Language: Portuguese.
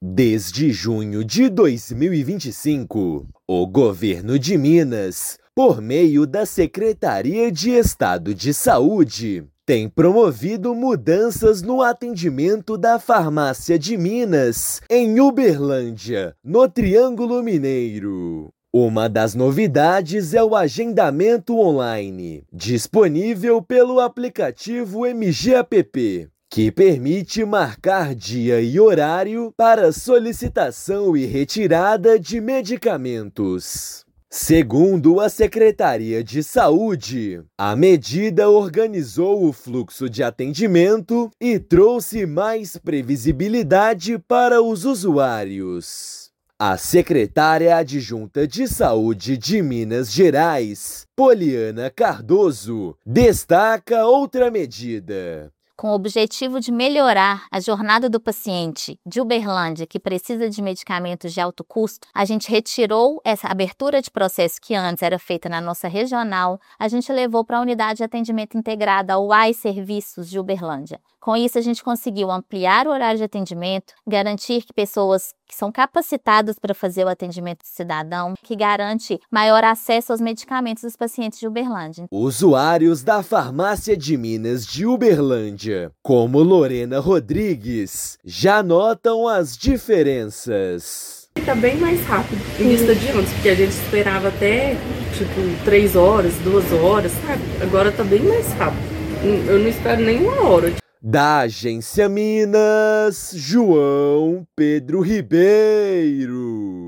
Desde junho de 2025, o governo de Minas, por meio da Secretaria de Estado de Saúde, tem promovido mudanças no atendimento da Farmácia de Minas, em Uberlândia, no Triângulo Mineiro. Uma das novidades é o agendamento online, disponível pelo aplicativo MGApp, que permite marcar dia e horário para solicitação e retirada de medicamentos. Segundo a Secretaria de Saúde, a medida organizou o fluxo de atendimento e trouxe mais previsibilidade para os usuários. A secretária adjunta de Saúde de Minas Gerais, Poliana Cardoso, destaca outra medida. Com o objetivo de melhorar a jornada do paciente de Uberlândia que precisa de medicamentos de alto custo, a gente retirou essa abertura de processo que antes era feita na nossa regional, a gente levou para a unidade de atendimento integrada, a UAI Serviços de Uberlândia. Com isso, a gente conseguiu ampliar o horário de atendimento, garantir que pessoas que são capacitadas para fazer o atendimento do cidadão, que garante maior acesso aos medicamentos dos pacientes de Uberlândia. Usuários da Farmácia de Minas de Uberlândia, como Lorena Rodrigues, já notam as diferenças. Tá bem mais rápido em vista de antes, porque a gente esperava até 3 horas, 2 horas, sabe? Agora tá bem mais rápido. Eu não espero nem 1 hora. Da Agência Minas, João Pedro Ribeiro.